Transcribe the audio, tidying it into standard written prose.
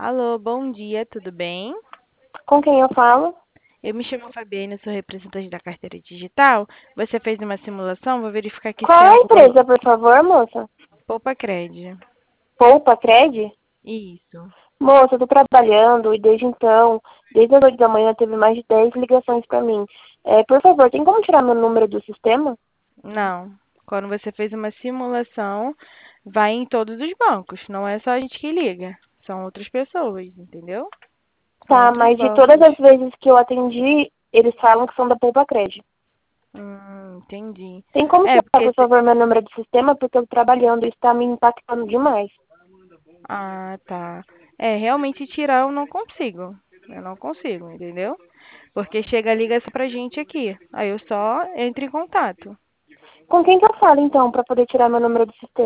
Alô, bom dia, tudo bem? Com quem eu falo? Eu me chamo Fabiana, sou representante da carteira digital. Você fez uma simulação, vou verificar aqui se Qual é é a a boa. empresa, por favor, moça? Poupa Cred. Poupa Cred? Isso. Moça, eu tô trabalhando e desde então, desde as 8 da manhã, teve mais de 10 ligações pra mim. Por favor, tem como tirar meu número do sistema? Não. Quando você fez uma simulação, vai em todos os bancos. Não é só a gente que liga. São outras pessoas, entendeu? São Tá, outros mas de todas bancos. as vezes que eu atendi, eles falam que são da Poupa Cred. Entendi. Tem como É, tirar, porque. por favor, meu número do sistema? Porque eu tô trabalhando e está me impactando demais. Ah, tá. É, realmente tirar eu não consigo. Eu não consigo, entendeu? Porque chega, liga-se pra gente aqui. Aí eu só entro em contato. Com quem que eu falo, então, pra poder tirar meu número do sistema?